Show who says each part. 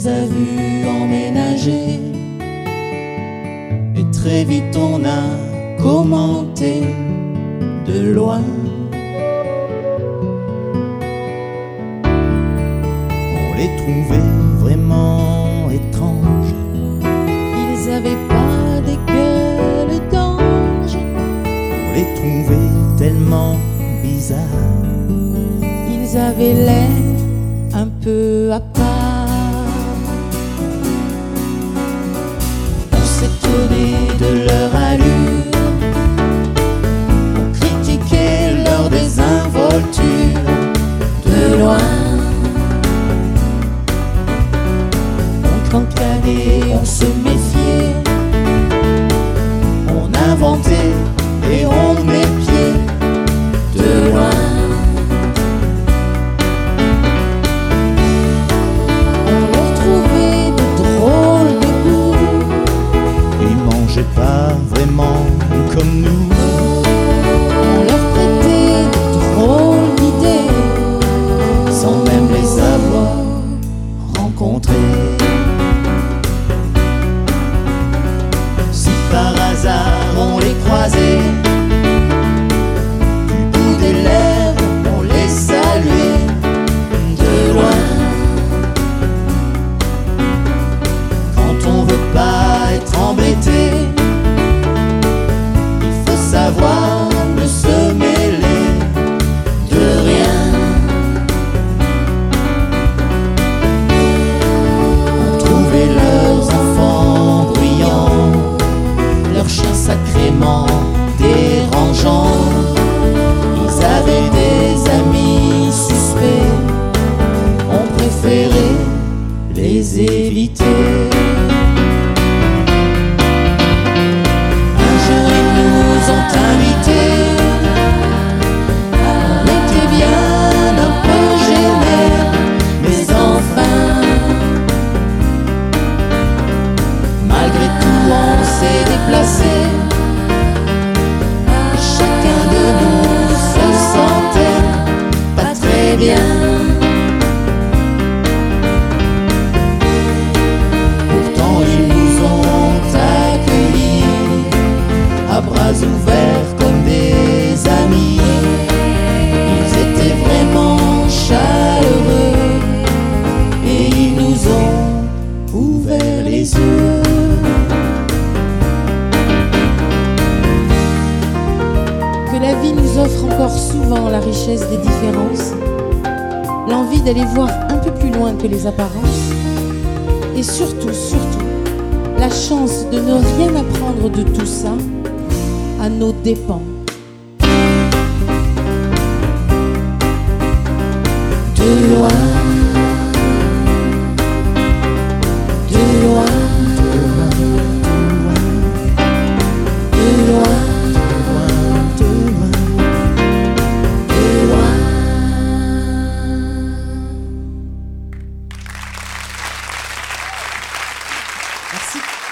Speaker 1: les a vus emménager. Et très vite on a commenté de loin. On les trouvait vraiment étranges.
Speaker 2: Ils avaient pas des gueules d'ange.
Speaker 1: On les trouvait tellement bizarres.
Speaker 2: Ils avaient l'air un peu à part.
Speaker 1: On s'étonnait de leur allure. On critiquait leur désinvolture de loin. On cancadait, on se méfiait. On inventait et on épiait de loin. Pas vraiment comme nous.
Speaker 2: On leur prêtait de drôles d'idées
Speaker 1: sans même les avoir rencontrés. Si par hasard on les croisait, du bout des lèvres on les saluait de loin. Quand on veut pas être embêté, savoir ne se mêler de rien. On trouvait leurs enfants bruyants, leurs chiens sacrément dérangeants. Ils avaient des amis suspects, on préférait les éviter. On était bien un peu gênés, mais enfin, malgré tout on s'est déplacé. Chacun de nous se sentait pas très bien. Pourtant ils nous ont accueillis à bras ouverts comme des amis. Ils étaient vraiment chaleureux et ils nous ont ouvert les yeux.
Speaker 2: Que la vie nous offre encore souvent la richesse des différences, l'envie d'aller voir un peu plus loin que les apparences, et surtout, la chance de ne rien apprendre de tout ça à nos dépens.
Speaker 1: De loin, de loin, de loin, de loin, de loin.
Speaker 2: Merci.